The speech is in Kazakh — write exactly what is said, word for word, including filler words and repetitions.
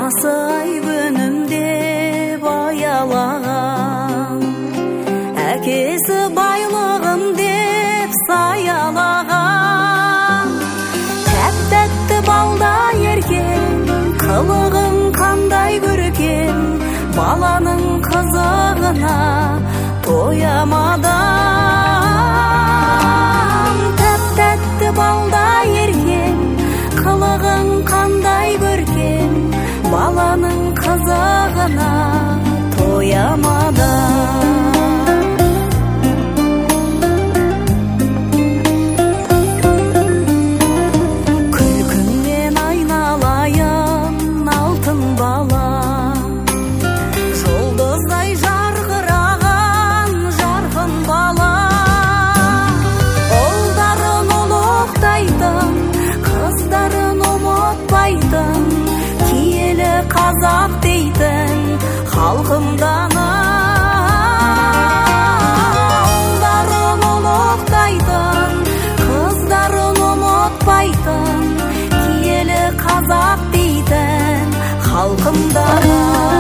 анасы айбынымде баялаған, әкесі байлығым деп саялаған. Тәп-тәтті балдай еркен, қылығың қандай көркем, баланың қызығына тоямадым. Тәп-тәтті балдай еркен, қылығың қандай көркем, баланың қызығына тоямадым. Күлкіңнен айналайын алтын бала, жұлдыздай жарқыраған жарқын бала. Ұлдарын ұлықтайтын, қыздарын ұмытпайтын, киелі қазақ дейтін халқымданы. Ұлдарын ұлықтайтын, қыздарын ұмытпайтын, киелі қазақ дейтін халқымданы.